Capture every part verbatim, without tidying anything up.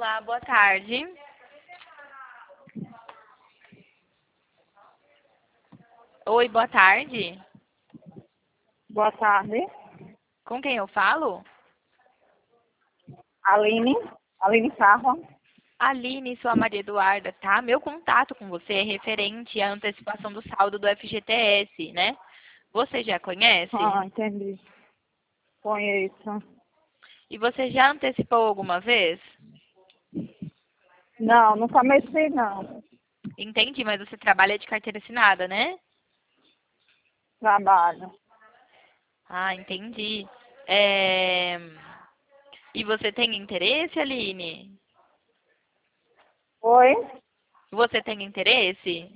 Olá, boa tarde. Oi, boa tarde. Boa tarde. Com quem eu falo? Aline. Aline Sarro. Aline, sou a Maria Eduarda, tá? Meu contato com você é referente à antecipação do saldo do F G T S, né? Você já conhece? Ah, entendi. Conheço. E você já antecipou alguma vez? Não, não comecei não. Entendi, mas você trabalha de carteira assinada, né? Trabalho. Ah, entendi. É... E você tem interesse, Aline? Oi? Você tem interesse?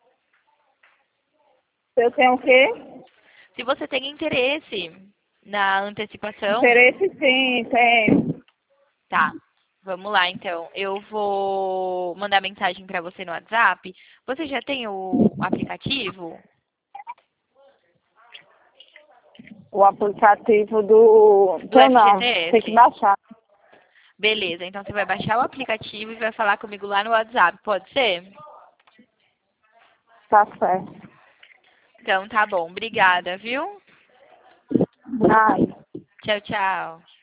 Eu tenho o quê? Se você tem interesse na antecipação, Interesse sim, tenho. tá. Vamos lá, então. Eu vou mandar mensagem para você no WhatsApp. Você já tem o aplicativo O aplicativo do... do Então não, tem que F G T S? baixar. Beleza, então você vai baixar o aplicativo e vai falar comigo lá no WhatsApp, pode ser? Tá certo. Então tá bom, obrigada, viu? Ai. Tchau, tchau.